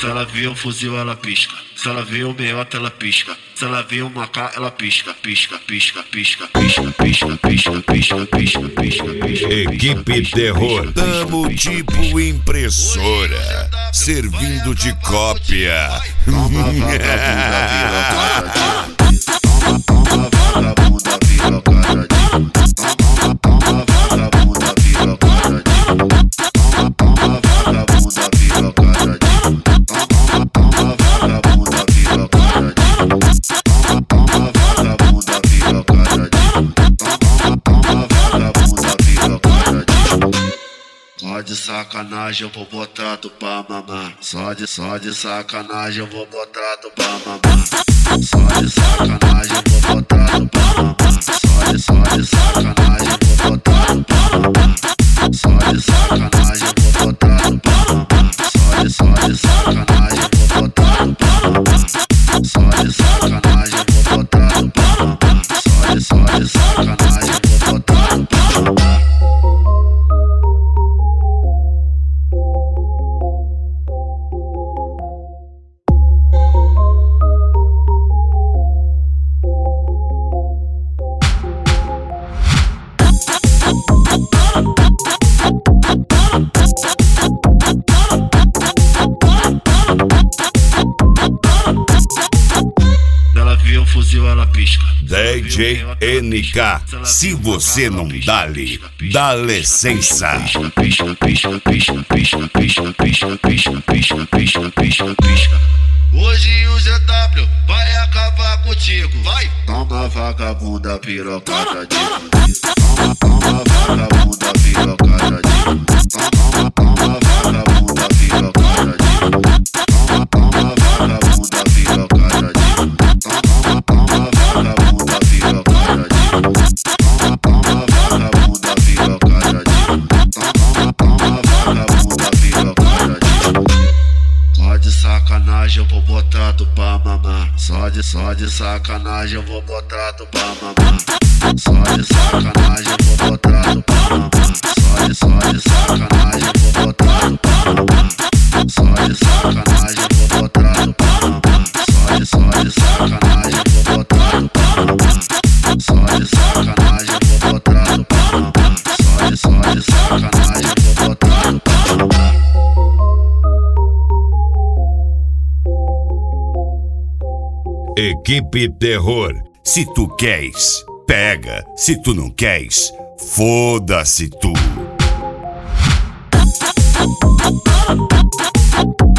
Se ela vê um fuzil, ela pisca. Se ela vê um meiota, ela pisca. Se ela vê uma K, ela pisca, pisca, pisca, pisca, pisca, pisca, pisca, pisca, pisca, pisca, pisca. Equipe Terror, tamo tipo impressora, servindo de cópia. Toma vagabunda, vira cada dia. Toma vagabunda, vira cada dia. Toma vagabunda, vira cada dia. Toma vagabunda, vira cada dia. Toma vagabunda, vira cada dia. Toma vagabunda, vira cada dia. Toma vagabunda, vira cada dia. Só de sacanagem eu vou botar tu pra mamar. Só de sacanagem eu vou botar tu pra mamar. Só de sacanagem eu vou botar tu pra mamar. Só de sacanagem eu vou botar tu pra mamar. Só de sacanagem eu vou botar tu pra mamar. Só de sacanagem eu vou botar tu pra mamar. Só de sacanagem eu vou botar tu pra mamar. Só de sacanagem eu vou botar tu pra mamar. Ela vê um fuzil, ela pisca. DJ NK, se você não dá-lhe, dá licença. Pisca, pisca, pisca, pisca, pisca, pisca, pisca, pisca, pisca, pisca, pisca, pisca. Hoje o ZW vai acabar contigo. Vai! Toma vagabunda, pirocada de. Toma vagabunda, pirocada de. Toma vagabunda, pirocada de. Toma vagabunda, pirocada de. Toma vagabunda, pirocada de. Toma vagabunda, pirocada de. Toma vagabunda, pirocada de. Só de sacanagem eu vou botar tu pra mamar. Só de sacanagem eu vou botar tu pra mamar. Só de sacanagem eu vou botar tu pra mamar. Só de sacanagem eu vou botar tu pra mamar. Só de sacanagem eu vou botar tu pra mamar. Só de sacanagem eu vou botar tu pra mamar. Só de sacanagem eu vou botar tu pra mamar. Só de sacanagem eu vou botar tu pra mamar. Equipe Terror, se tu queres, pega. Se tu não queres, foda-se tu.